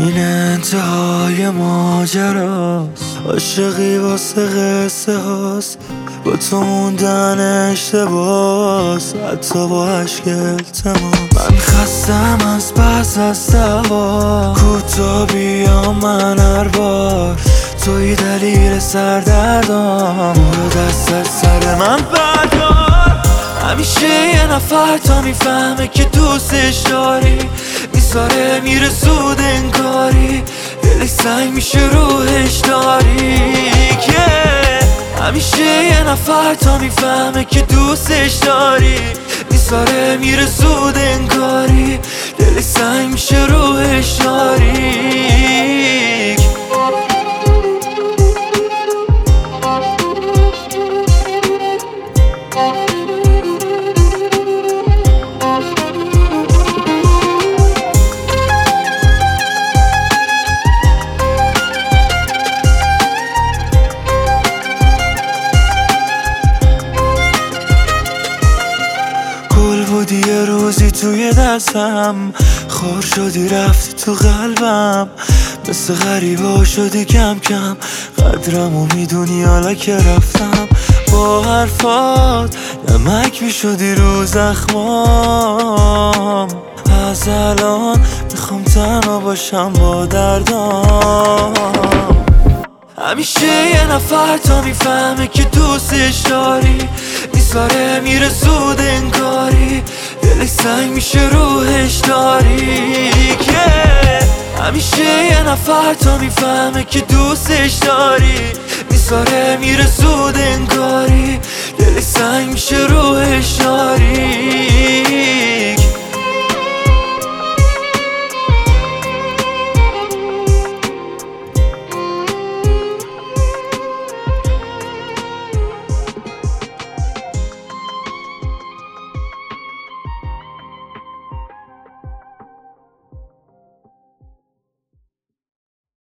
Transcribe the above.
این انتهای ماجراست، عاشقی واسه قصه هاست، با تو موندن اشتباس، حتی با عشق التماس. من خستم از پس از دوا، کوتا بیام من هر بار، توی دلیل سردردام، برو دست از سر من بردار. همیشه یه نفر تا میفهمه که دوستش داری، میذاره میره زود انگاری، دلش سنگ میشه روحش تاریکه. همیشه یه نفر تا میفهمه که دوستش داری، میذاره میره زود انگاری، دلش سنگ میشه روحش تاریک. گل بودی یه روزی توی دستم، خور شدی رفتی تو قلبم، مثل غریبا شدی کم کم، قدرمو میدونی حالا که رفتم. با حرفات نمک میشدی رو زخمام، از الان میخوام تنها باشم با دردام. همیشه یه نفر تا میفهمه که دوستش داری، میذاره میره زود انگاری، دلش سنگ میشه روحش تاریکه. همیشه یه نفر تا میفهمه که دوستش داری، میذاره میره زود انگاری، دلش سنگ میشه روحش